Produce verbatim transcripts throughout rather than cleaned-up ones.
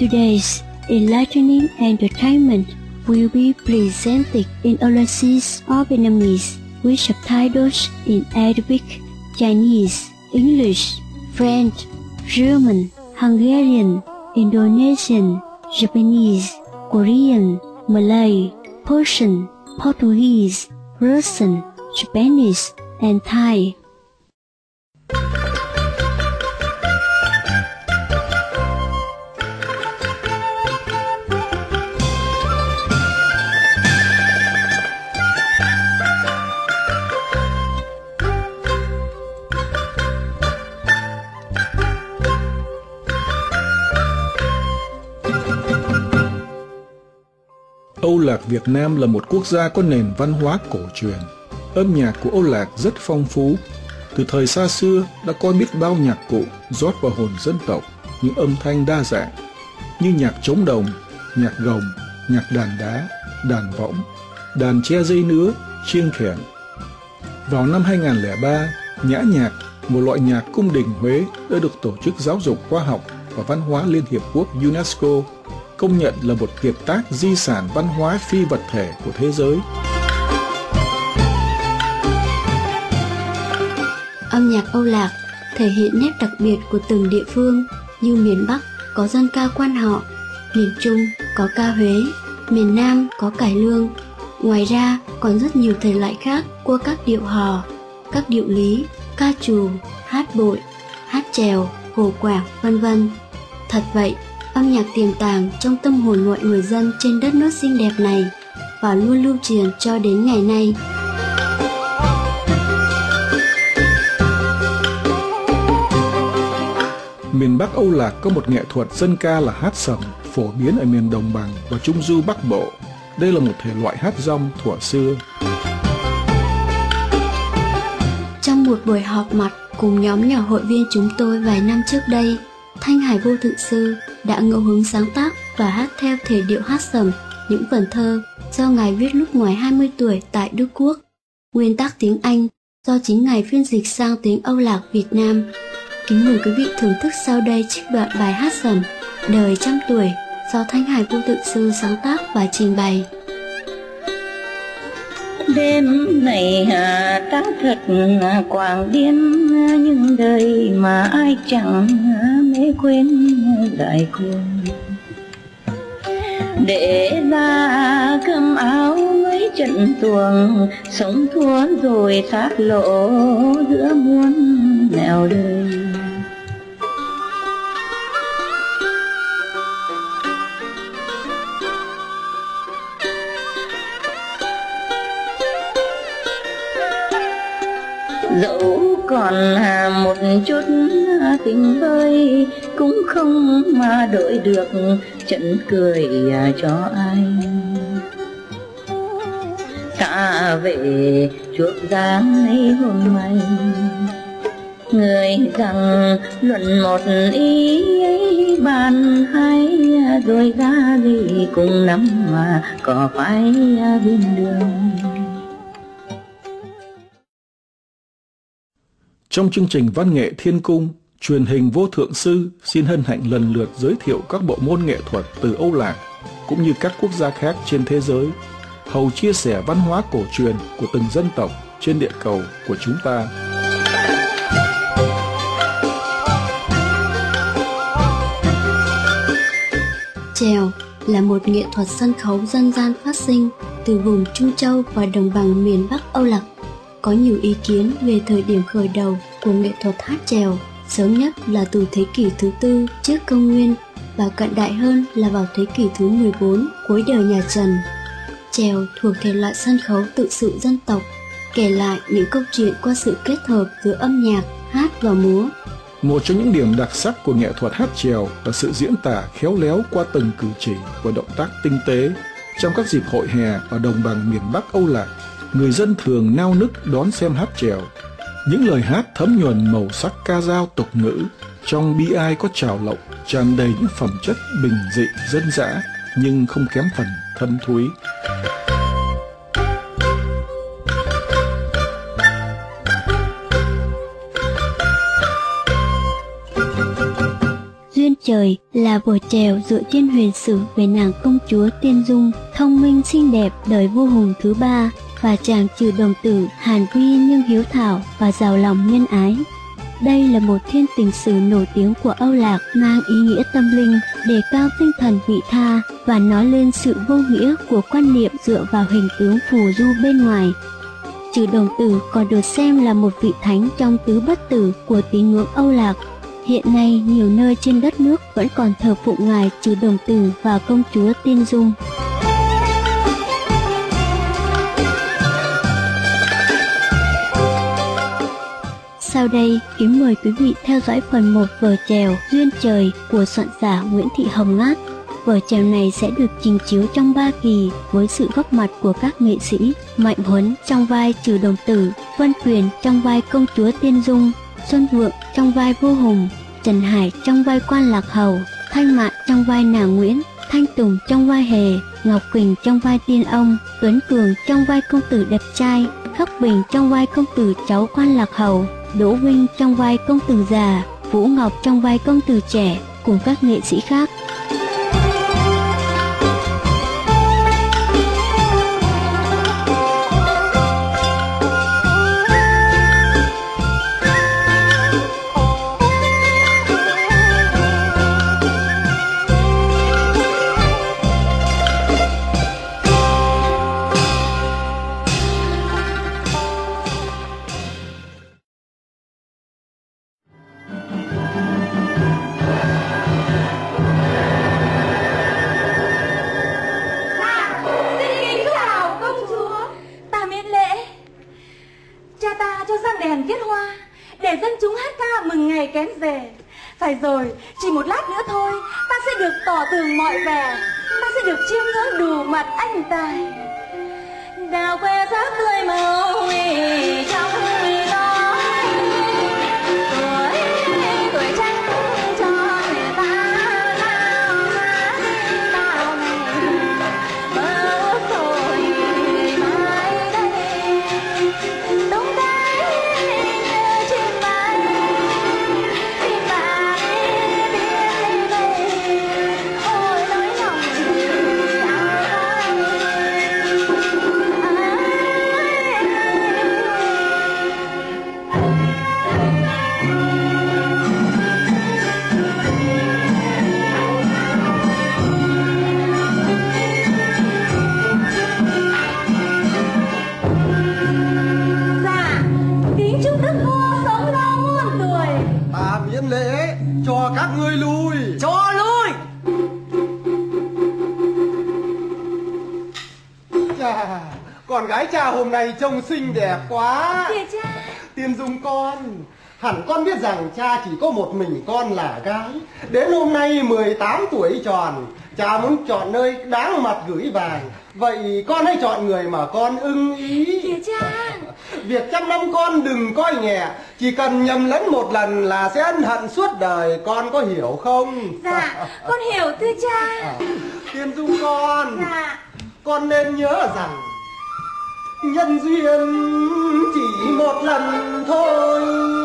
Today's enlightening entertainment will be presented in overseas of Vietnamese with subtitles in Arabic, Chinese, English, French, German, Hungarian, Indonesian, Japanese, Korean, Malay, Persian, Portuguese, Russian, Spanish, and Thai. Âu Lạc Việt Nam là một quốc gia có nền văn hóa cổ truyền. Âm nhạc của Âu Lạc rất phong phú. Từ thời xa xưa đã có biết bao nhạc cụ rót vào hồn dân tộc những âm thanh đa dạng như nhạc trống đồng, nhạc gồng, nhạc đàn đá, đàn võng, đàn che dây nứa, chiêng khẻng. Vào năm hai không không ba, nhã nhạc, một loại nhạc cung đình Huế đã được Tổ chức Giáo dục Khoa học và Văn hóa Liên Hiệp Quốc UNESCO công nhận là một kiệt tác di sản văn hóa phi vật thể của thế giới. Âm nhạc Âu Lạc thể hiện nét đặc biệt của từng địa phương, như miền Bắc có dân ca Quan Họ, miền Trung có ca Huế, miền Nam có cải lương. Ngoài ra còn rất nhiều thể loại khác qua các điệu hò, các điệu lý, ca trù, hát bội, hát chèo, hồ quảng, vân vân. Thật vậy, âm nhạc tiềm tàng trong tâm hồn mọi người dân trên đất nước xinh đẹp này và luôn lưu truyền cho đến ngày nay. Miền Bắc Âu Lạc có một nghệ thuật dân ca là hát sẩm, phổ biến ở miền Đồng bằng và Trung Du Bắc Bộ. Đây là một thể loại hát rong thuở xưa. Trong một buổi họp mặt cùng nhóm nhỏ hội viên chúng tôi vài năm trước đây, Thanh Hải Vô Thượng Sư đã ngẫu hứng sáng tác và hát theo thể điệu hát sẩm những vần thơ do Ngài viết lúc ngoài hai mươi tuổi tại Đức Quốc. Nguyên tác tiếng Anh do chính Ngài phiên dịch sang tiếng Âu Lạc Việt Nam. Kính mời quý vị thưởng thức sau đây trích đoạn bài hát sẩm Đời trăm tuổi do Thanh Hải Vô Thượng Sư sáng tác và trình bày. Đêm này ta thật quảng điên, nhưng đời mà ai chẳng mê quên lại cuồng. Để ra cơm áo mấy trận tuồng, sống thua rồi sát lộ giữa muôn nẻo đời. Dẫu còn một chút tình vơi, cũng không mà đổi được trận cười cho ai. Ta về chuộc dáng ấy hôm nay, người rằng luận một ý ấy bàn hay, rồi ra đi cùng nắm mà có phải bên đường. Trong chương trình Văn nghệ Thiên Cung, truyền hình Vô Thượng Sư xin hân hạnh lần lượt giới thiệu các bộ môn nghệ thuật từ Âu Lạc cũng như các quốc gia khác trên thế giới, hầu chia sẻ văn hóa cổ truyền của từng dân tộc trên địa cầu của chúng ta. Chèo là một nghệ thuật sân khấu dân gian phát sinh từ vùng Trung Châu và đồng bằng miền Bắc Âu Lạc. Có nhiều ý kiến về thời điểm khởi đầu của nghệ thuật hát chèo, sớm nhất là từ thế kỷ thứ tư trước công nguyên và cận đại hơn là vào thế kỷ thứ mười bốn cuối đời nhà Trần. Chèo thuộc thể loại sân khấu tự sự dân tộc, kể lại những câu chuyện qua sự kết hợp giữa âm nhạc, hát và múa. Một trong những điểm đặc sắc của nghệ thuật hát chèo là sự diễn tả khéo léo qua từng cử chỉ và động tác tinh tế. Trong các dịp hội hè ở đồng bằng miền Bắc Âu Lạc, người dân thường nao nức đón xem hát chèo. Những lời hát thấm nhuần màu sắc ca dao tục ngữ, trong bi ai có trào lộng, tràn đầy những phẩm chất bình dị dân dã nhưng không kém phần thâm thúy. Duyên trời là vở chèo dựa trên huyền sử về nàng công chúa Tiên Dung, thông minh xinh đẹp đời vua Hùng thứ ba, và chàng Trừ Đồng Tử hàn huy nhưng hiếu thảo và giàu lòng nhân ái. Đây là một thiên tình sử nổi tiếng của Âu Lạc, mang ý nghĩa tâm linh, đề cao tinh thần vị tha và nói lên sự vô nghĩa của quan niệm dựa vào hình tướng phù du bên ngoài. Trừ Đồng Tử còn được xem là một vị thánh trong tứ bất tử của tín ngưỡng Âu Lạc. Hiện nay nhiều nơi trên đất nước vẫn còn thờ phụng ngài Trừ Đồng Tử và công chúa Tiên Dung. Sau đây, kính mời quý vị theo dõi phần một vở chèo Duyên Trời của soạn giả Nguyễn Thị Hồng Ngát. Vở chèo này sẽ được trình chiếu trong ba kỳ với sự góp mặt của các nghệ sĩ Mạnh Huấn trong vai Trừ Đồng Tử, Vân Quyền trong vai công chúa Tiên Dung, Xuân Vượng trong vai vua Hùng, Trần Hải trong vai quan Lạc Hầu, Thanh Mạn trong vai nàng Nguyễn, Thanh Tùng trong vai Hề, Ngọc Quỳnh trong vai Tiên Ông, Tuấn Cường trong vai công tử đẹp trai, Khắc Bình trong vai công tử cháu quan Lạc Hầu, Đỗ Vinh trong vai công tử già, Vũ Ngọc trong vai công tử trẻ, cùng các nghệ sĩ khác. Phải rồi, chỉ một lát nữa thôi, ta sẽ được tỏ tường mọi vẻ, ta sẽ được chiêm ngưỡng đủ mặt anh tài. Đào que sắc tươi màu trong gió, tuổi tuổi trắng cho người ta lao ngát bao ngày, mơ ước rồi mai đây tung cánh như chim bay. Các ngươi lui, cho lui. Chà, con gái cha hôm nay trông xinh đẹp quá. Kìa cha. Tiên Dung con, hẳn con biết rằng cha chỉ có một mình con là gái. Đến hôm nay mười tám tuổi tròn, cha muốn chọn nơi đáng mặt gửi vàng. Vậy con hãy chọn người mà con ưng ý. Kìa cha. Việc trăm năm con đừng coi nhẹ, chỉ cần nhầm lẫn một lần là sẽ ân hận suốt đời, con có hiểu không? Dạ, con hiểu thưa cha. À, Tiên Dung con, dạ, con nên nhớ rằng nhân duyên chỉ một lần thôi,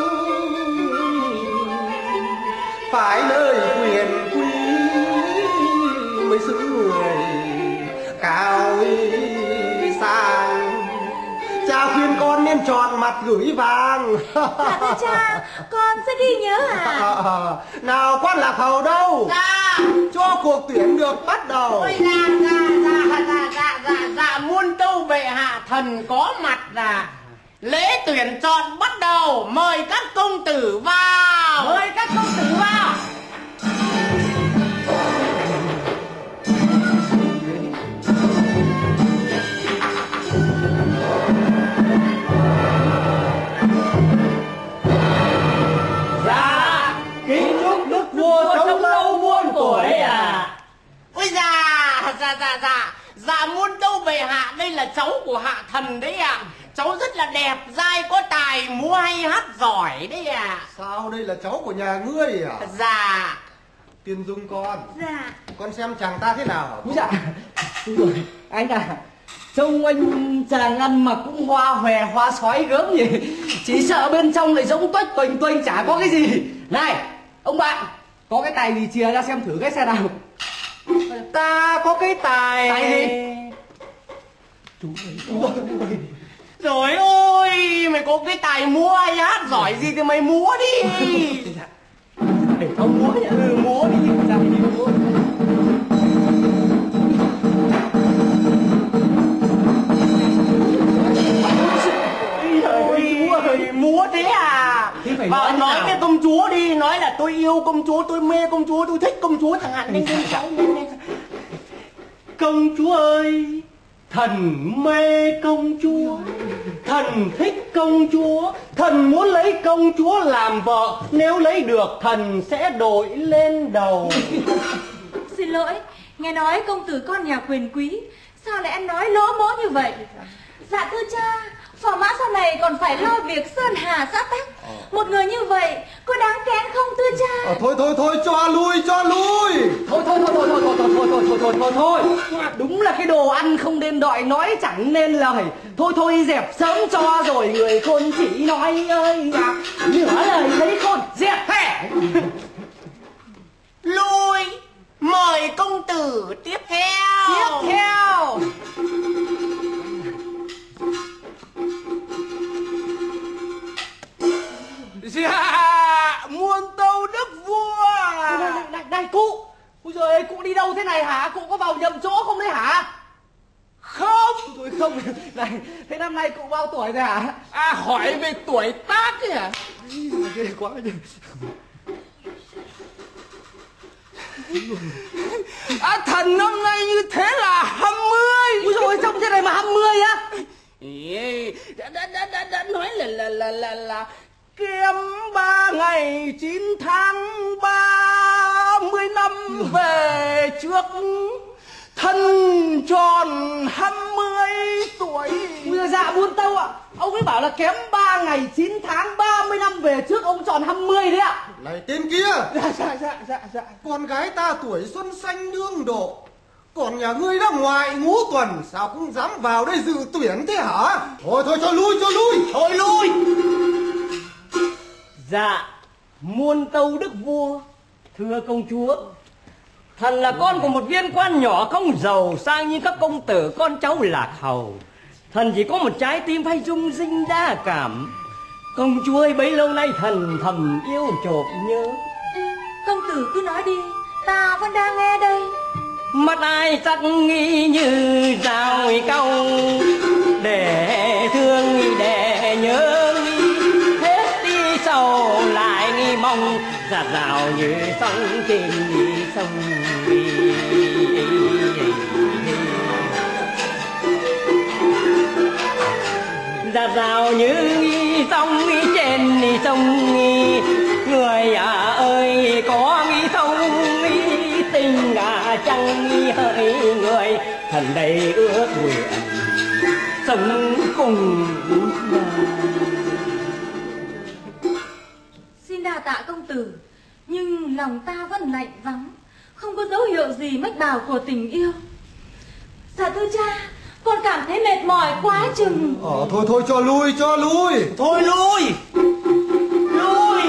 phải nơi quyền quý mới xứng người cao sang. Cha khuyên con nên chọn mặt gửi vàng. Dạ thưa cha, con sẽ ghi nhớ ạ. À, à, nào quan Lạc Hầu đâu? Dạ. Cho cuộc tuyển được bắt đầu. Ôi dạ dạ dạ dạ dạ dạ dạ muôn tâu bệ hạ thần có mặt là lễ tuyển chọn bắt đầu, mời các công tử vào. Mời các công tử vào. Kính chúc đức vua sống lâu muôn tuổi à. Ôi dạ dạ dạ dạ dạ muôn tâu bệ hạ, đây là cháu của hạ thần đấy ạ. À. Cháu rất là đẹp, dai có tài, múa hay hát giỏi đấy ạ. À. Sao đây là cháu của nhà ngươi à? Dạ. Tiên Dung con. Dạ. Con xem chàng ta thế nào? Dạ. Rồi, anh à, trông anh chàng ăn mặc cũng hoa hòe hoa sói gớm nhỉ. Chỉ sợ bên trong lại giống tuếch tuềnh tuênh chả có cái gì. Này, ông bạn, Có cái tài gì chìa ra xem thử cái xe nào. Ta có cái tài. Tài gì? Chú ơi. Trời ơi, mày có cái tài múa hay hát giỏi gì thì mày múa đi. Ông múa nhỉ? Ừ, múa đi. Sao đi múa? Ôi, múa thế à? Phải nói, nói, nói với công chúa đi, nói là tôi yêu công chúa, tôi mê công chúa, tôi thích công chúa chẳng hạn. Nên nên cháu nên nên. Công chúa ơi, thần mê công chúa, thần thích công chúa, thần muốn lấy công chúa làm vợ, nếu lấy được thần sẽ đội lên đầu. Xin lỗi, nghe nói công tử con nhà quyền quý, sao lại ăn nói lố mố như vậy? Dạ thưa cha, phò mã sau này còn phải lo việc sơn hà xã tắc. Một người như vậy có đáng kén không thưa cha? À, thôi thôi thôi cho lui cho lui. Thôi thôi thôi thôi thôi thôi thôi thôi thôi thôi thôi thôi. Đúng là cái đồ ăn không nên đọi, nói chẳng nên lời. Thôi thôi dẹp sớm cho rồi người khôn chỉ nói ơi. Nửa lời thấy khôn dẹp hè. Lui, mời công tử tiếp theo. Tiếp theo. Dạ, muôn tâu đức vua. Này, này, này, này cụ. Ôi giời ơi, cụ đi đâu thế này hả? Cụ có vào nhầm chỗ không đấy hả? Không. Tôi không. Này, thế năm nay cụ bao tuổi rồi hả? À, hỏi về tuổi tác ấy hả? Ghê quá. À, thần năm nay như thế là hai mươi. Ôi dồi, trông thế này mà hai mươi á? Ý, đã, đã, đã, đã, đã nói là là là là là kém ba ngày chín tháng ba mươi năm về trước, thân tròn hai mươi tuổi. Ui dạ buôn tâu ạ. Ông ấy bảo là kém ba ngày chín tháng ba mươi năm về trước ông tròn hai mươi đấy ạ. Này tên kia. Dạ dạ dạ dạ dạ. Con gái ta tuổi xuân xanh đương độ, còn nhà ngươi đã ngoại ngũ tuần, sao cũng dám vào đây dự tuyển thế hả? Thôi thôi cho lui cho lui. Thôi lui. Dạ, muôn tâu đức vua, thưa công chúa, thần là con của một viên quan nhỏ không giàu sang như các công tử con cháu lạc hầu. Thần chỉ có một trái tim hay rung rinh đa cảm. Công chúa ơi, bấy lâu nay thần thầm yêu chộp nhớ. Công tử cứ nói đi, ta vẫn đang nghe đây. Mắt ai sắc nghi như dao câu, để thương để nhớ hết đi sầu lại nghi mong, dạt dào như sóng trên sông. Dạt dào như sông trên sông, người à ơi có nghi không tình à chẳng nghi hỡi người, thần đây ước nguyện sống cùng. Xin đa tạ công tử, nhưng lòng ta vẫn lạnh vắng, không có dấu hiệu gì mách bảo của tình yêu. Dạ thưa cha, con cảm thấy mệt mỏi quá chừng. Ờ thôi thôi cho lui cho lui. Thôi lui. Lui.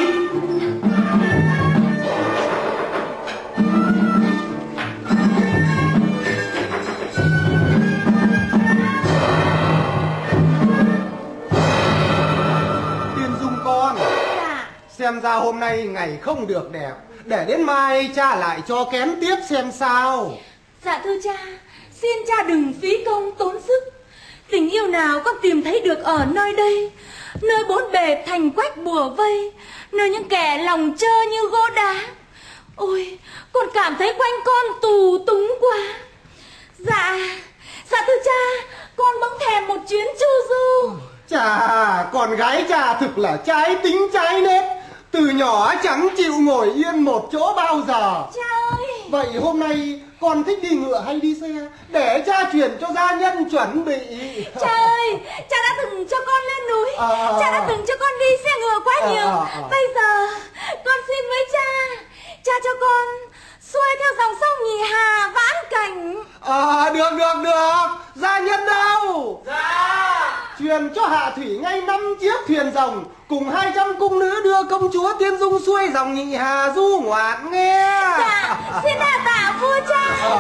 Tiên Dung con. Dạ. Xem ra hôm nay ngày không được đẹp, để đến mai cha lại cho kén tiếp xem sao. Dạ thưa cha, xin cha đừng phí công tốn sức. Tình yêu nào con tìm thấy được ở nơi đây, nơi bốn bề thành quách bùa vây, nơi những kẻ lòng trơ như gỗ đá. Ôi, con cảm thấy quanh con tù túng quá. Dạ, dạ thưa cha, con bỗng thèm một chuyến chu du. Chà, con gái cha thực là trái tính trái nết, từ nhỏ chẳng chịu ngồi yên một chỗ bao giờ. Cha ơi. Vậy hôm nay con thích đi ngựa hay đi xe, để cha chuyển cho gia nhân chuẩn bị. Cha ơi, cha đã từng cho con lên núi, à, cha đã từng cho con đi xe ngựa quá nhiều. à, à, à. Bây giờ con xin với cha, cha cho con xuôi theo dòng sông Nhì Hà vãn cảnh. À được được được, gia nhân đâu? Dạ. Truyền truyền cho hạ thủy ngay năm chiếc thuyền rồng, cùng hai trăm cung nữ đưa công chúa Tiên Dung xuôi dòng nhị hà du ngoạn nghe. Dạ, xin đa tạ vua cha.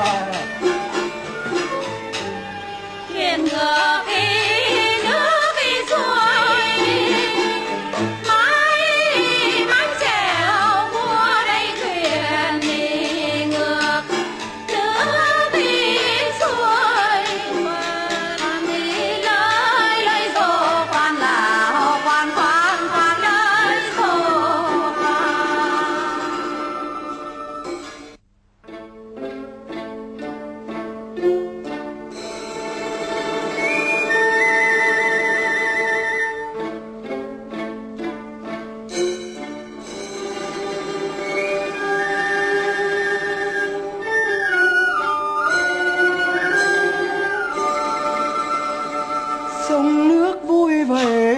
Thuyền ngược đi nước đi xuôi, mái mái chèo vua đây thuyền đi ngược nước đi xuôi, khoan đi lơi lơi rồ khoan là khoan khoan khoan lơi rồ khoan. Sông nước vui vẻ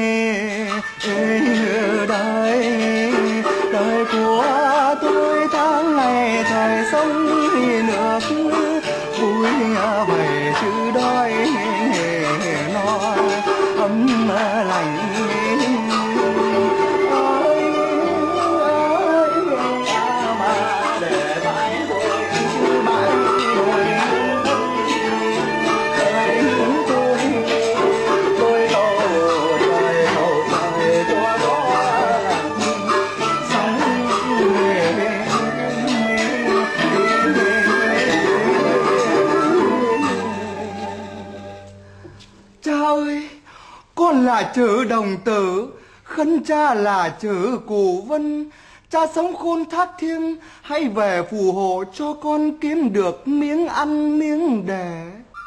đời đời của tôi tháng ngày thời sông nước vui vẻ chứ đói no ấm lành. Ôi ôi mà để bãi tôi chứ bãi tôi tôi tôi cầu trời cầu trời cho có sống. Cha ơi, con là chữ đồng tử, khấn cha là chữ Cù Vân. Cha sống khôn thác thiêng, hãy về phù hộ cho con kiếm được miếng ăn miếng đẻ.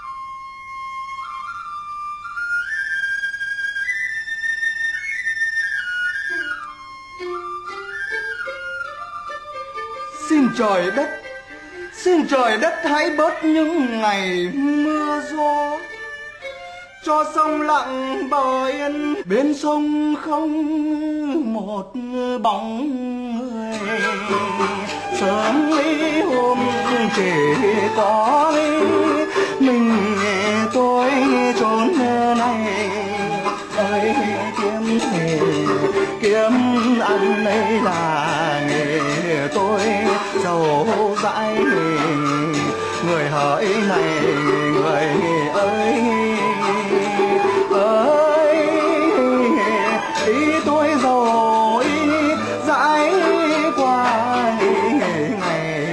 Xin trời đất, xin trời đất hãy bớt những ngày mưa gió, cho sông lặng bờ yên, bên sông không một bóng người. Sớm ấy hôm chỉ có mình tôi trốn này ơi, kiếm nghề kiếm ăn đây là nghề tôi giàu dãi. Người hỡi này người ơi ơi, ý tôi rồi dãi qua ngày.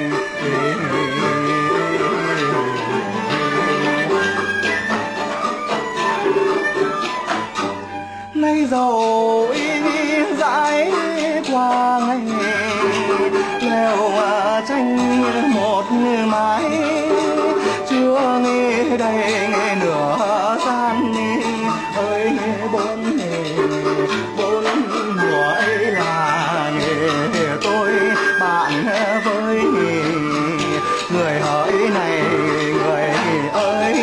Nay rồi dãi qua ngày, leo tranh một mái chưa nghe đây nghe nửa gian ơi. Bốn bốn mùa ấy là nghề tôi bạn với người hỡi này người ơi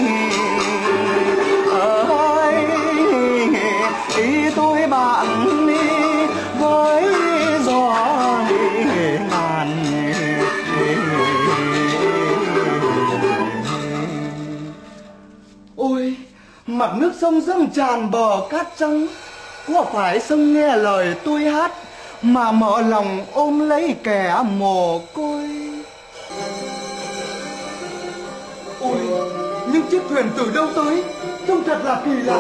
ơi, ý tôi bạn đi với gió ngàn. Ôi, mặt nước sông dâng tràn bờ cát trắng, có phải sông nghe lời tôi hát mà mở lòng ôm lấy kẻ mồ côi. Ôi, những chiếc thuyền từ đâu tới, trông thật là kỳ lạ.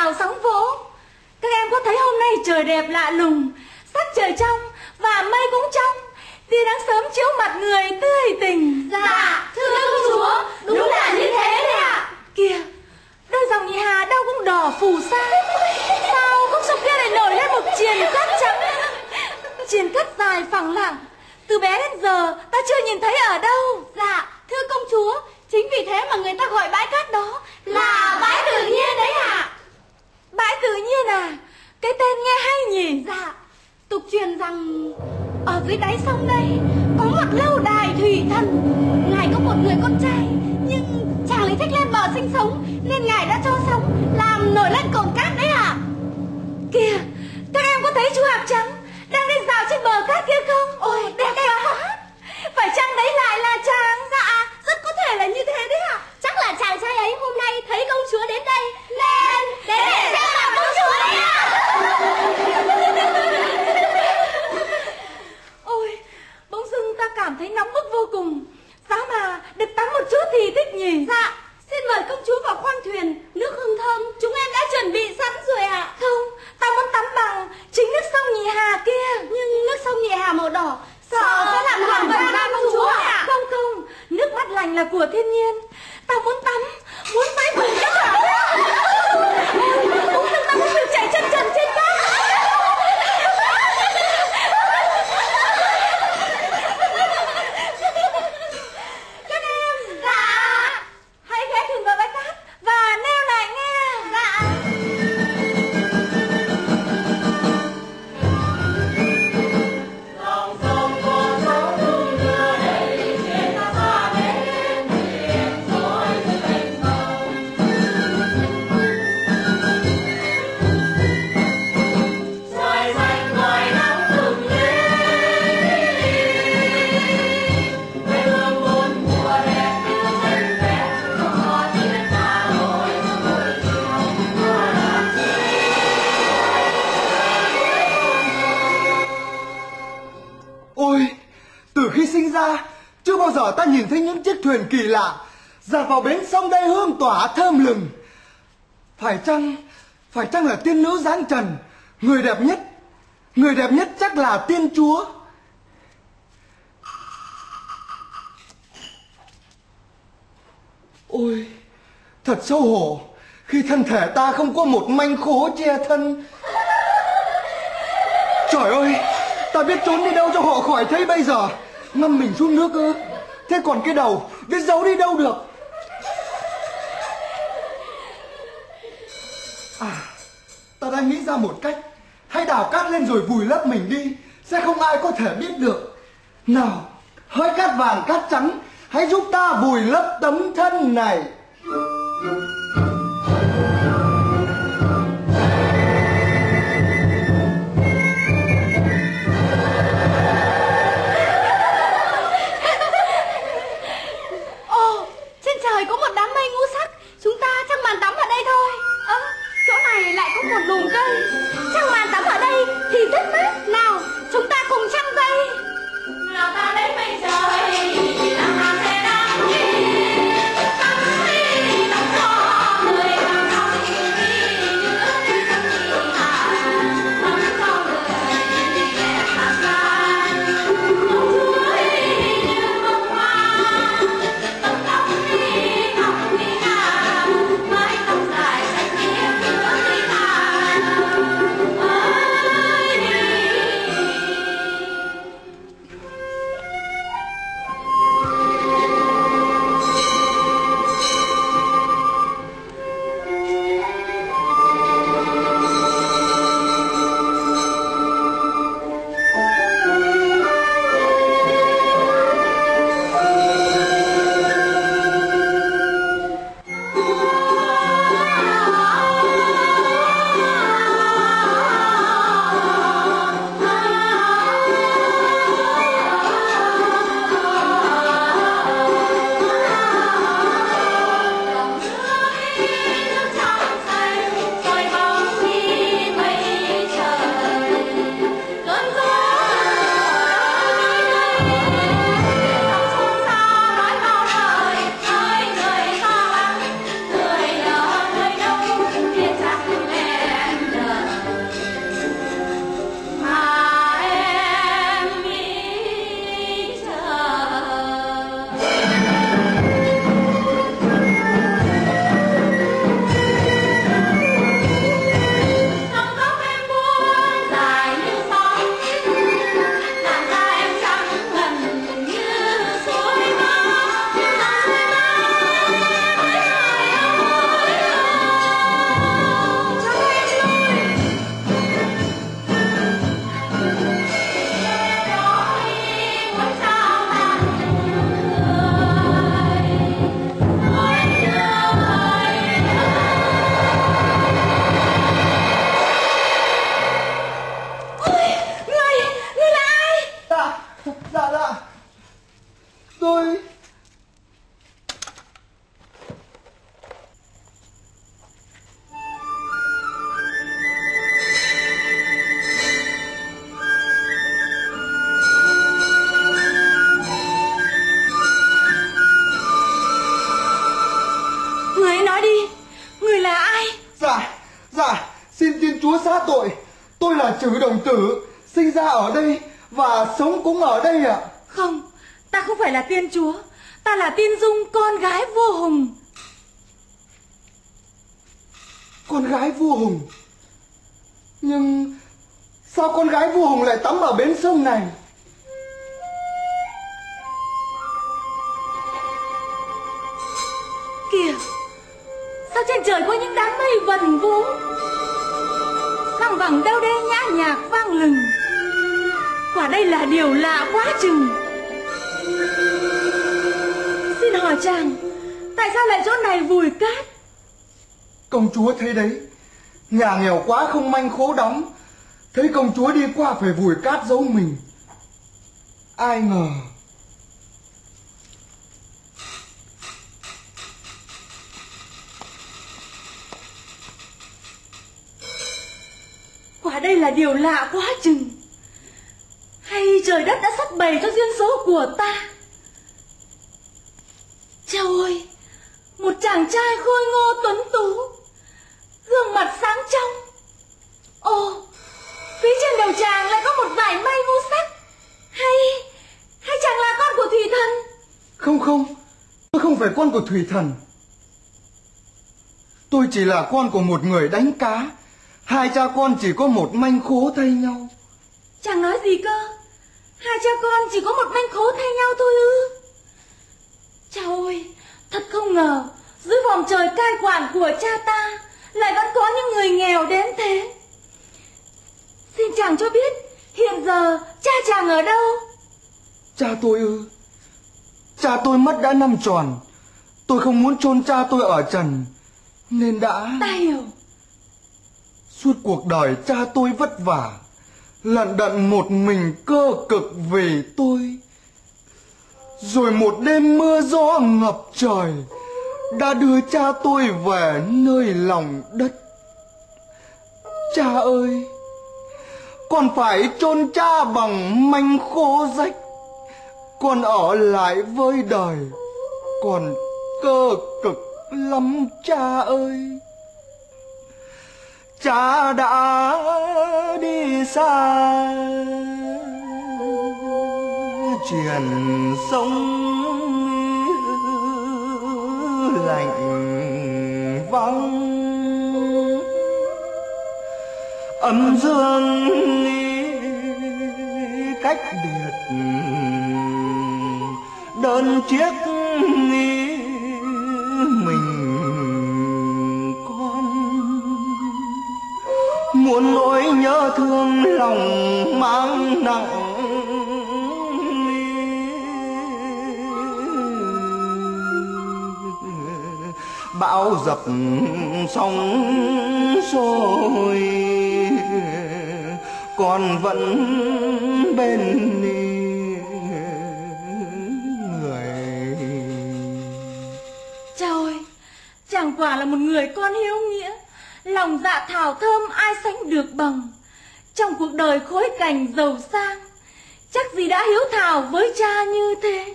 rào sóng vỗ. Các em có thấy hôm nay trời đẹp lạ lùng, sắc trời trong và mây cũng trong, tia nắng sớm chiếu mặt người tươi tỉnh. Dạ, thưa công chúa, đúng là như thế đấy ạ. Kìa, đôi dòng nhị hà đâu cũng đỏ phù sa. Sao khúc sông kia lại nổi lên một triền cát trắng, triền cát dài phẳng lặng, từ bé đến giờ ta chưa nhìn thấy ở đâu. Dạ, thưa công chúa, chính vì thế mà người ta gọi bãi cát đó là bãi tự nhiên đấy ạ. Bãi tự nhiên à? Cái tên nghe hay nhỉ? Dạ, tục truyền rằng ở dưới đáy sông đây có một lâu đài thủy thần. Ngài có một người con trai, nhưng chàng lại thích lên bờ sinh sống, nên ngài đã cho sóng làm nổi lên cồn cát đấy ạ. Kìa, các em có thấy chú Hạc Trắng đang đi dạo trên bờ cát kia không? Ôi, đẹp quá. Phải chăng đấy lại là chàng? Dạ, rất có thể là như thế đấy ạ. Chắc là chàng trai ấy hôm nay thấy công chúa đến đây nên để để xem là công chúa đấy ạ. Ôi, bỗng dưng ta cảm thấy nóng bức vô cùng. Giá mà được tắm một chút thì thích nhỉ? Dạ, xin mời công chúa vào khoang thuyền. Nước hương thơm chúng em đã chuẩn bị sẵn rồi ạ. Không, ta muốn tắm bằng chính nước sông Nhị Hà kia. Nhưng nước sông Nhị Hà màu đỏ sợ sẽ làm hỏng vầng da công chúa ạ. Không không, nước mắt lành là của thiên nhiên. Ta muốn tắm, muốn tắm cùng các bạn. Bỗng dưng ta muốn được chạy chân trần trên cát. Các em, dạ, hãy ghé thuyền vào bãi cát và neo lại nghe. Dạ. Ôi, từ khi sinh ra chưa bao giờ ta nhìn thấy những chiếc thuyền kỳ lạ dạt vào bến sông đây hương tỏa thơm lừng. Phải chăng, phải chăng là tiên nữ dáng trần, người đẹp nhất, người đẹp nhất chắc là tiên chúa. Ôi, thật xấu hổ khi thân thể ta không có một manh khố che thân. Trời ơi, ta biết trốn đi đâu cho họ khỏi thấy bây giờ. Ngâm mình xuống nước ư? Thế còn cái đầu biết giấu đi đâu được? À, ta đang nghĩ ra một cách. Hãy đào cát lên rồi vùi lấp mình đi, sẽ không ai có thể biết được. Nào, hỡi cát vàng cát trắng, hãy giúp ta vùi lấp tấm thân này. Trời, có một đám mây ngũ sắc, chúng ta chắc màn tắm ở đây thôi. Ơ, à, chỗ này lại có một lùm cây, chắc màn tắm ở đây thì rất mát. Nào, chúng ta cùng chăm cây. Nào ta đến mây trời, làm hàng xe đám đi, tắm đi tắm gió. chữ đồng tử, sinh ra ở đây và sống cũng ở đây ạ. Không, ta không phải là Tiên Chúa, ta là Tiên Dung, con gái vua Hùng. Con gái vua Hùng? Nhưng sao con gái vua Hùng lại tắm ở bến sông này? Kìa, sao trên trời có những đám mây vần vũ, răng vẳng đeo đê nhã nhạc vang lừng. Quả đây là điều lạ quá chừng. Xin hỏi chàng, tại sao lại chỗ này vùi cát? Công chúa thấy đấy, nhà nghèo quá không manh khố đóng, thấy công chúa đi qua phải vùi cát giấu mình. Ai ngờ quả đây là điều lạ quá chừng. Hay trời đất đã sắp bày cho duyên số của ta? Chào ơi, một chàng trai khôi ngô tuấn tú, gương mặt sáng trong. Ồ, phía trên đầu chàng lại có một dải mây ngũ sắc. Hay, hay chàng là con của thủy thần? Không không, tôi không phải con của thủy thần. Tôi chỉ là con của một người đánh cá. Hai cha con chỉ có một manh khố thay nhau. Chàng nói gì cơ? Hai cha con chỉ có một manh khố thay nhau thôi ư? Chào ơi, thật không ngờ dưới vòng trời cai quản của cha ta lại vẫn có những người nghèo đến thế. Xin chàng cho biết hiện giờ cha chàng ở đâu? Cha tôi ư? Cha tôi mất đã năm tròn. Tôi không muốn chôn cha tôi ở trần nên đã... Ta hiểu. Suốt cuộc đời cha tôi vất vả, lận đận một mình cơ cực vì tôi. Rồi một đêm mưa gió ngập trời đã đưa cha tôi về nơi lòng đất. Cha ơi, con phải chôn cha bằng manh khô rách. Con ở lại với đời còn cơ cực lắm cha ơi. Cha đã đi xa, truyền sông lạnh vắng, âm dương cách biệt đơn chiếc mình con. Muốn nỗi nhớ thương lòng mang nặng, bão dập sóng sôi con vẫn bên người. Cha ơi, chàng quả là một người con hiếu nghĩa, lòng dạ thảo thơm ai sánh được bằng. Trong cuộc đời khối cảnh giàu sang, chắc gì đã hiếu thảo với cha như thế.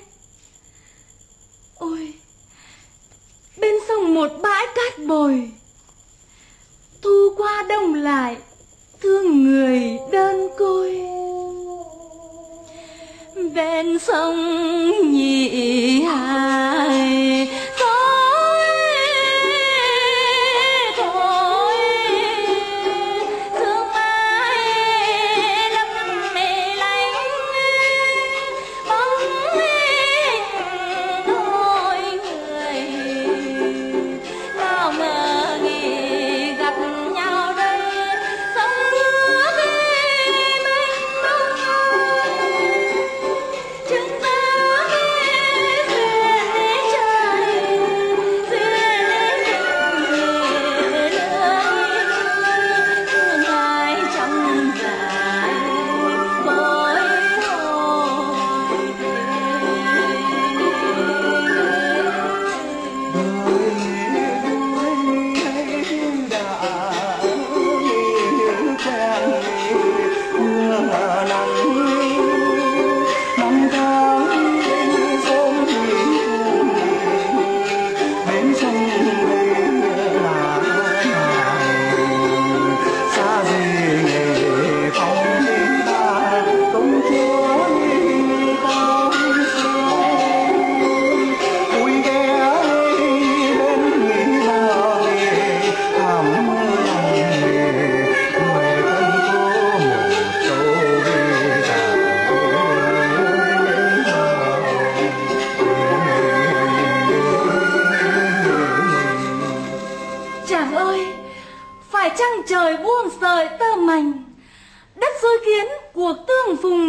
Ôi, bên sông một bãi cát bồi, thu qua đông lại thương người đơn côi. Bên sông nhị hải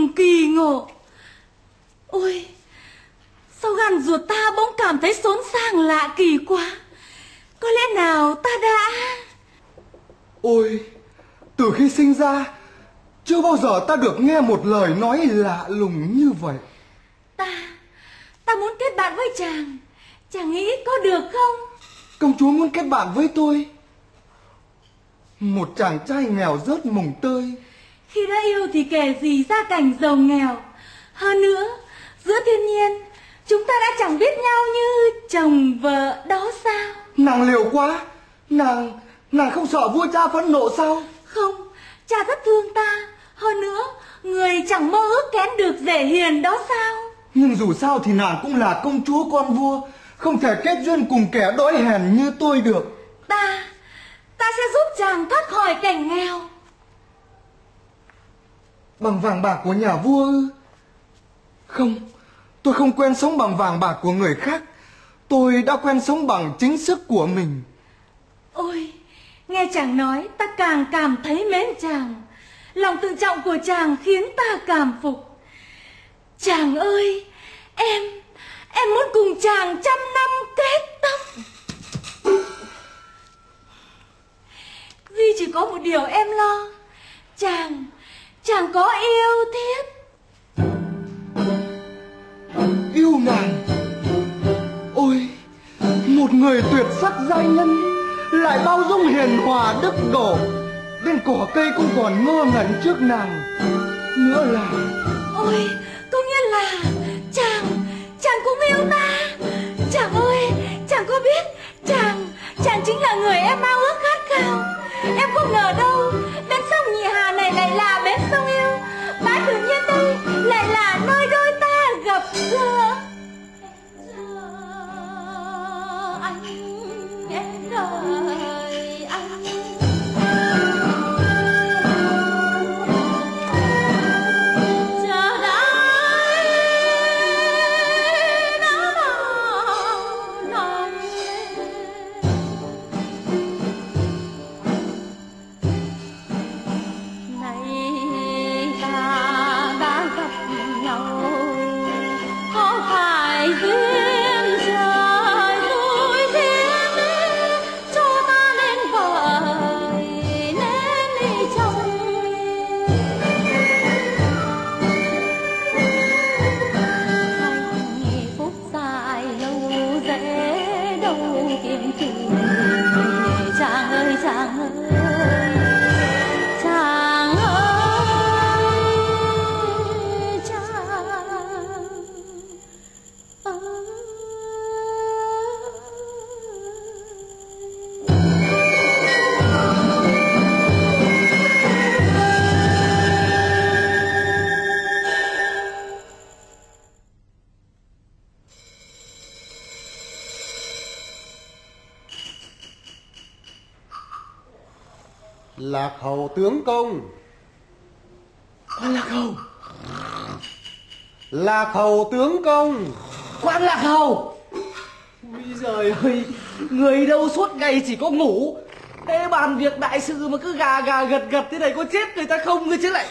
cùng kỳ ngộ. Ôi, sao gan ruột ta bỗng cảm thấy xốn sang lạ kỳ quá. Có lẽ nào ta đã... Ôi, từ khi sinh ra, chưa bao giờ ta được nghe một lời nói lạ lùng như vậy. Ta, ta muốn kết bạn với chàng. Chàng nghĩ có được không? Công chúa muốn kết bạn với tôi? Một chàng trai nghèo rớt mồng tơi. Khi đã yêu thì kể gì gia cảnh giàu nghèo. Hơn nữa, giữa thiên nhiên, chúng ta đã chẳng biết nhau như chồng vợ đó sao? Nàng liều quá. Nàng, nàng không sợ vua cha phẫn nộ sao? Không, cha rất thương ta. Hơn nữa, người chẳng mơ ước kén được rể hiền đó sao? Nhưng dù sao thì nàng cũng là công chúa con vua, không thể kết duyên cùng kẻ đói hèn như tôi được. Ta, ta sẽ giúp chàng thoát khỏi cảnh nghèo. Bằng vàng bạc của nhà vua ư? Không, tôi không quen sống bằng vàng bạc của người khác. Tôi đã quen sống bằng chính sức của mình. Ôi, nghe chàng nói ta càng cảm thấy mến chàng. Lòng tự trọng của chàng khiến ta cảm phục. Chàng ơi, em, em muốn cùng chàng trăm năm kết tóc. Duy chỉ có một điều em lo. Chàng, chàng có yêu thiếp. Yêu nàng? Ôi, một người tuyệt sắc giai nhân, lại bao dung hiền hòa đức độ, đến cỏ cây cũng còn ngơ ngẩn trước nàng. Nữa là... Ôi, có nghĩa là chàng, chàng cũng yêu ta. Chàng ơi, chàng có biết chàng, chàng chính là người em ao ước khát khao. Em không ngờ đâu, bên sông Nhị Hà này lại là bên sông yêu. Bãi tự nhiên đây lại là nơi đôi ta gặp gỡ. Anh, em đợi anh. Lạc hầu tướng công. Quan Lạc hầu. Lạc hầu tướng công. Quan Lạc hầu. Ôi giời ơi, người đâu suốt ngày chỉ có ngủ. Thế bàn việc đại sự mà cứ gà gà gật gật thế này có chết người ta không cơ chứ lại.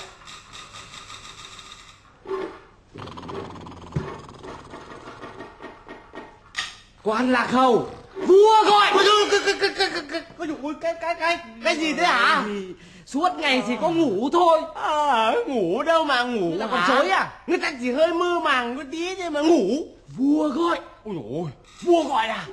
Quan Lạc hầu, vua gọi. Ôi cái cái cái cái gì thế hả? Suốt ngày chỉ có ngủ thôi. À, ngủ đâu mà ngủ là con chối à? Người ta chỉ hơi mơ màng có tí thôi mà ngủ. Vua gọi. Ôi dồi ôi, vua gọi à?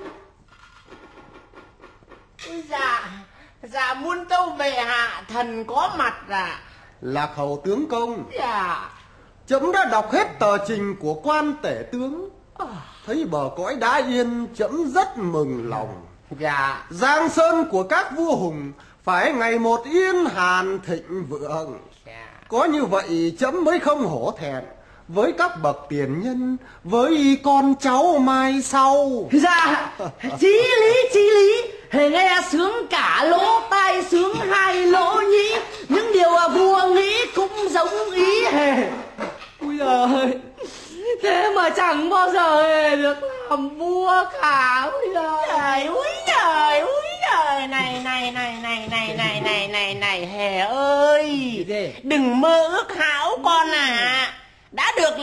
Ôi dạ, dạ muôn tâu bệ hạ thần có mặt à? Lạc hầu tướng công. Dạ. Chấm đã đọc hết tờ trình của quan tể tướng. À. Thấy bờ cõi đã yên, chấm rất mừng lòng. Dạ. Giang sơn của các vua hùng phải ngày một yên hàn thịnh vượng. Dạ. Có như vậy chấm mới không hổ thẹn với các bậc tiền nhân, với con cháu mai sau. Dạ, chí lý chí lý. Hề nghe sướng cả lỗ tai, sướng hai lỗ nhĩ. Những điều vua nghĩ cũng giống ý hề. Ui giời, thế mà chẳng bao giờ hề được làm vua cả. Ui giời, úi giời, úi giời. Này, này, này, này, này, này, này, này, này, hề ơi. Đừng mơ ước hão con à.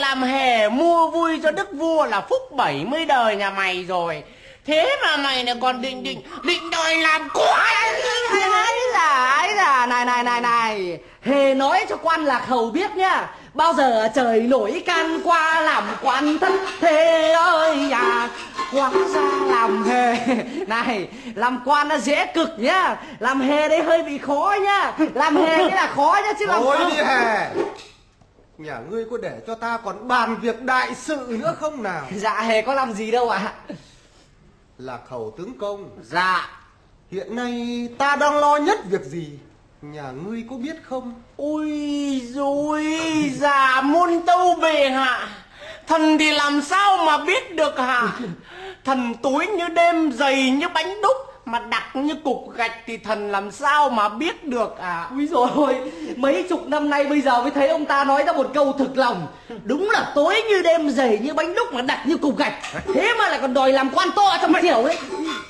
làm hề mua vui cho đức vua là phúc bảy mươi đời nhà mày rồi. Thế mà mày lại còn định định định đòi làm quan. Ấy là ấy là này này này này, hề nói cho quan Lạc Hầu biết nhá, bao giờ trời nổi can qua làm quan thất thế ơi à, hóa ra làm hề. Này, làm quan nó dễ cực nhá, làm hề đấy hơi bị khó nhá, làm hề đấy là khó nhá chứ làm. Thôi đi Hề, nhà ngươi có để cho ta còn bàn việc đại sự nữa không nào? Dạ hề có làm gì đâu ạ. À. Lạc Hầu tướng công. Dạ. Hiện nay ta đang lo nhất việc gì, nhà ngươi có biết không? Ôi dồi, dạ môn tâu bệ hạ, thần thì làm sao mà biết được hả? Thần tối như đêm, dày như bánh đúc, mà đặc như cục gạch thì thần làm sao mà biết được à? Úi dồi ôi, mấy chục năm nay bây giờ mới thấy ông ta nói ra một câu thực lòng. Đúng là tối như đêm, dày như bánh đúc mà đặc như cục gạch. Thế mà lại còn đòi làm quan to trong triều ấy.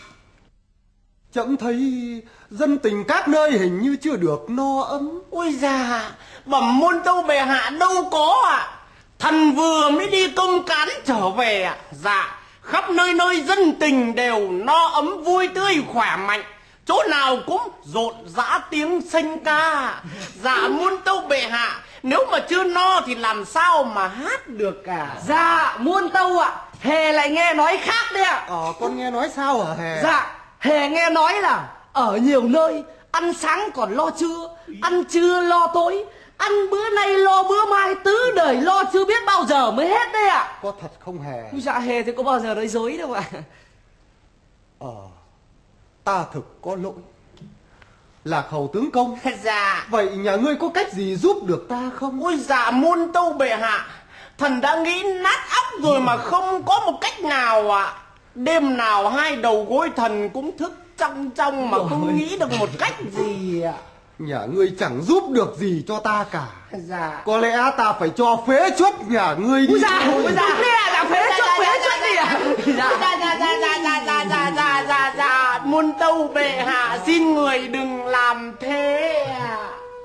Chậm thấy dân tình các nơi hình như chưa được no ấm. Ôi già, bẩm môn tâu bệ hạ đâu có ạ. À. Thần vừa mới đi công cán trở về ạ. À. Dạ, khắp nơi nơi dân tình đều no ấm vui tươi khỏe mạnh, chỗ nào cũng rộn rã tiếng sanh ca. Dạ muôn tâu bệ hạ, nếu mà chưa no thì làm sao mà hát được cả. Dạ muôn tâu ạ, à, hề lại nghe nói khác đấy ạ. À. Ờ con nghe nói sao hả Hề? Dạ hề nghe nói là ở nhiều nơi ăn sáng còn lo trưa, ăn trưa lo tối, ăn bữa nay lo bữa mai, tứ đời lo chưa biết bao giờ mới hết đấy ạ. À. Có thật không Hề? Dạ hề thì có bao giờ nói dối đâu ạ. À. Ờ, ta thực có lỗi. Lạc Hầu tướng công. Dạ. Vậy nhà ngươi có cách gì giúp được ta không? Ôi dạ môn tâu bệ hạ, thần đã nghĩ nát óc rồi mà không có một cách nào ạ. À. Đêm nào hai đầu gối thần cũng thức trong trong mà không nghĩ được một cách gì ạ. À. Nhà ngươi chẳng giúp được gì cho ta cả. Dạ. Có lẽ ta phải cho phế truất nhà ngươi đi. Ôi dạ, ôi dạ, thế à, dạ phế truất, phế truất gì à? Dạ, dạ, dạ, dạ, dạ, dạ, dạ, dạ, dạ, dạ, dạ, muôn tâu bệ hạ xin người đừng làm thế à.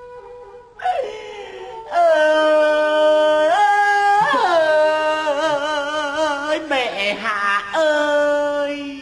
Ơi, bệ hạ ơi.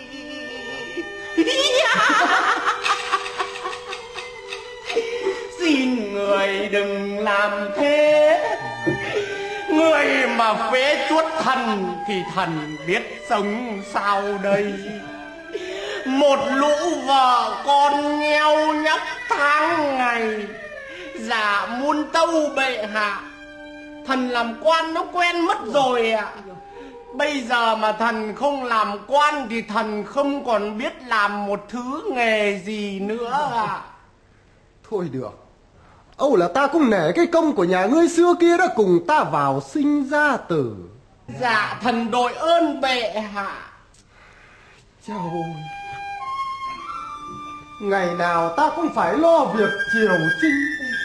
Xin người đừng làm thế. Người mà phế chuốt thần thì thần biết sống sao đây. Một lũ vợ con nheo nhóc tháng ngày. Dạ muôn tâu bệ hạ, thần làm quan nó quen mất rồi ạ. À. Bây giờ mà thần không làm quan thì thần không còn biết làm một thứ nghề gì nữa ạ. À. Thôi được, âu là ta cũng nể cái công của nhà ngươi xưa kia đã cùng ta vào sinh ra tử. Dạ thần đội ơn bệ hạ. Chao ôi, ngày nào ta cũng phải lo việc triều chinh,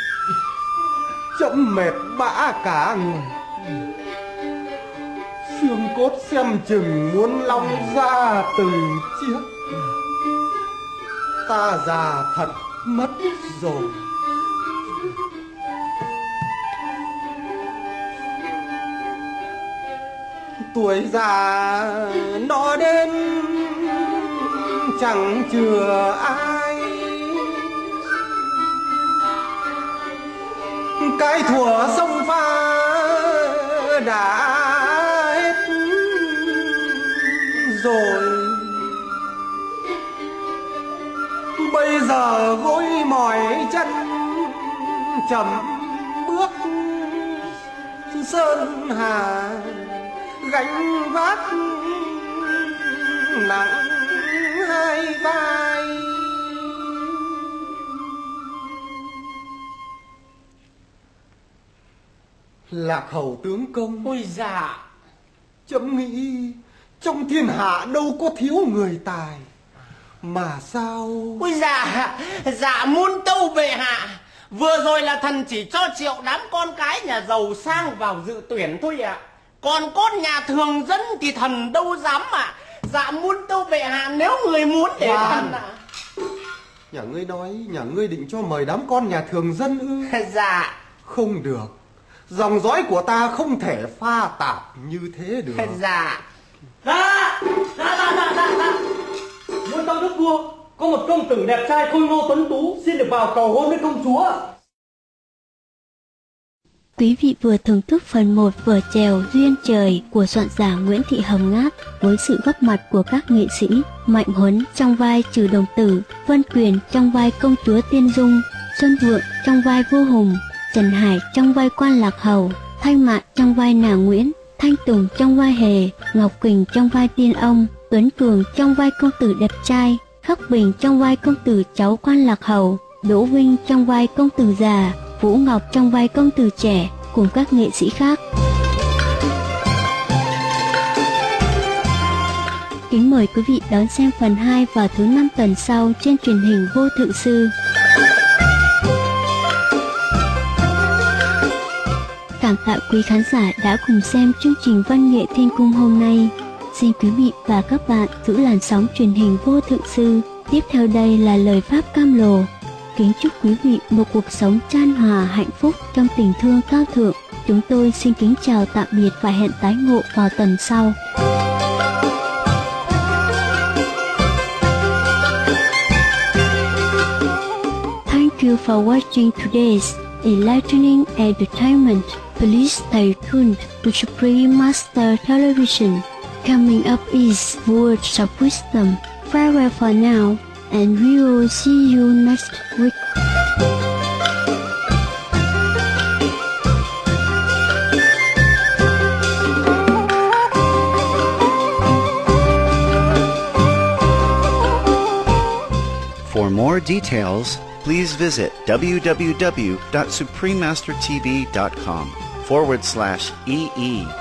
chậm mệt bã cả người. Xương cốt xem chừng muốn long ra từng chiếc. Ta già thật mất rồi. Tuổi già nó đến chẳng chừa ai. Cái thuở sông pha đã hết rồi. Bây giờ gối mỏi chân chậm bước sơn hà, gánh vác nặng hai vai. Lạc Hầu tướng công. Ôi dạ, chấm nghĩ trong thiên hạ đâu có thiếu người tài, mà sao? Ôi dạ, dạ muôn tâu bệ hạ, vừa rồi là thần chỉ cho triệu đám con cái nhà giàu sang vào dự tuyển thôi ạ. À. Còn con nhà thường dân thì thần đâu dám ạ. À. Dạ muôn tâu bệ hạ, nếu người muốn để Hoàn. thần ạ. À. Nhà ngươi nói nhà ngươi định cho mời đám con nhà thường dân ư? Dạ. Không được, Dòng dõi của ta không thể pha tạp như thế được. Dạ. Dạ, dạ, dạ, dạ, dạ, dạ. Muôn tâu đức vua, có một công tử đẹp trai khôi ngô tuấn tú xin được vào cầu hôn với công chúa. Quý vị vừa thưởng thức phần một vở chèo Duyên Trời của soạn giả Nguyễn Thị Hồng Ngát với sự góp mặt của các nghệ sĩ Mạnh Huấn trong vai Trừ Đồng Tử, Vân Quyền trong vai Công chúa Tiên Dung, Xuân Vượng trong vai Vua Hùng, Trần Hải trong vai Quan Lạc Hầu, Thanh Mạn trong vai Nàng Nguyễn, Thanh Tùng trong vai Hề, Ngọc Quỳnh trong vai Tiên Ông, Tuấn Cường trong vai công tử đẹp trai, Khắc Bình trong vai công tử cháu Quan Lạc Hầu, Đỗ Vinh trong vai công tử già, Vũ Ngọc trong vai công tử trẻ cùng các nghệ sĩ khác. Kính mời quý vị đón xem phần hai vào thứ năm tuần sau trên truyền hình Vô Thượng Sư. Cảm tạ quý khán giả đã cùng xem chương trình Văn nghệ Thiên Cung hôm nay. Xin quý vị và các bạn giữ làn sóng truyền hình Vô Thượng Sư. Tiếp theo đây là lời pháp cam lồ. Kính chúc quý vị một cuộc sống chan hòa hạnh phúc trong tình thương cao thượng. Chúng tôi xin kính chào tạm biệt và hẹn tái ngộ vào tuần sau. Thank you for watching today's enlightening entertainment. Please stay tuned to Supreme Master Television. Coming up is words of wisdom. Farewell for now, and we will see you next week. For more details, please visit www.suprememastertv.com forward slash EE.